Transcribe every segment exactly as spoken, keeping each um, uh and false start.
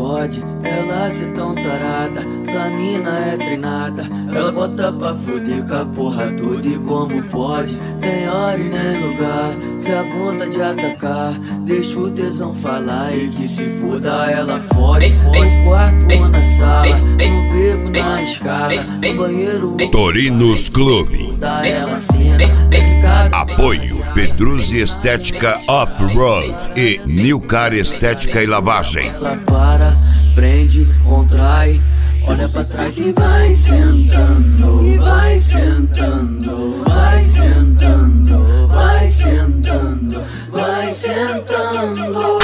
pode ela ser tão tarada? Essa mina é treinada, ela bota pra fuder com a porra toda. E como pode, tem hora e nem lugar, se a vontade de atacar, deixa o tesão falar. E que se foda, ela fode, fode quarto ou na sala, no beco, na escada, no banheiro. Torinos Clube. Ela cena, Apoio Pedruzzi Estética Off-Road e Nilcar Estética e Lavagem. ela para, prende, contrai, olha pra trás e vai sentando, e vai sentando, vai sentando, vai sentando, vai sentando.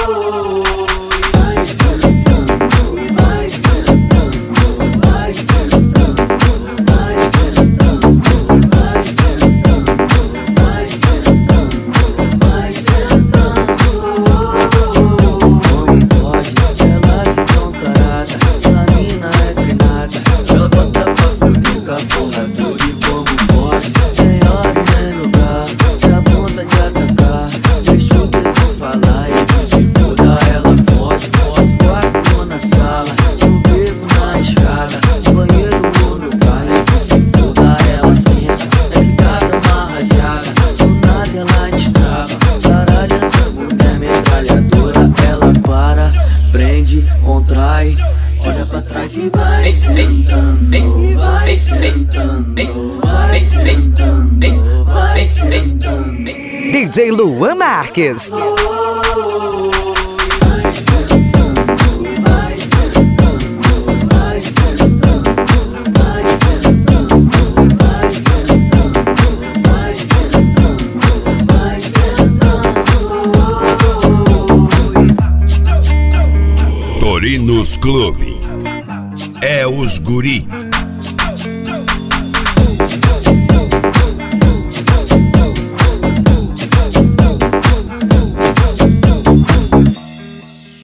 Contrai, olha pra trás e vai sentando, e vai sentando, vai sentando, vai sentando. D J Luan Marques. Torinos Clube. É os guri.